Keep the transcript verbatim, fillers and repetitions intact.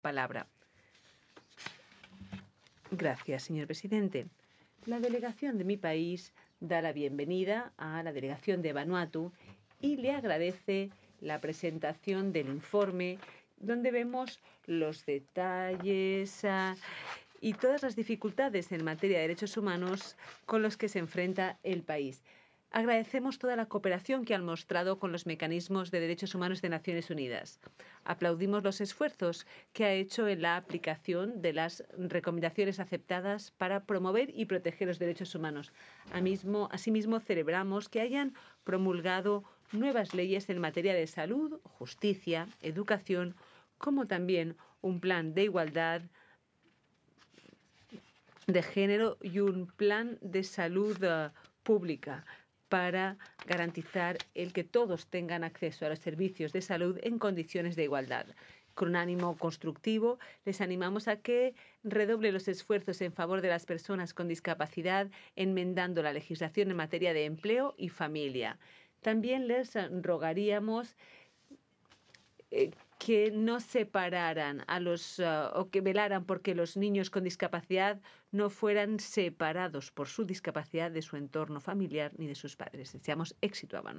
palabra. Gracias, señor presidente. La delegación de mi país da la bienvenida a la delegación de Vanuatu y le agradece la presentación del informe donde vemos los detalles uh, y todas las dificultades en materia de derechos humanos con los que se enfrenta el país. Agradecemos toda la cooperación que han mostrado con los mecanismos de derechos humanos de Naciones Unidas. Aplaudimos los esfuerzos que ha hecho en la aplicación de las recomendaciones aceptadas para promover y proteger los derechos humanos. Asimismo, celebramos que hayan promulgado nuevas leyes en materia de salud, justicia, educación, como también un plan de igualdad de género y un plan de salud uh, pública para garantizar el que todos tengan acceso a los servicios de salud en condiciones de igualdad. Con un ánimo constructivo, les animamos a que redoble los esfuerzos en favor de las personas con discapacidad, enmendando la legislación en materia de empleo y familia. También les rogaríamos eh, que no separaran a los uh, o que velaran porque los niños con discapacidad no fueran separados por su discapacidad de su entorno familiar ni de sus padres. Deseamos éxito a Vanuatu.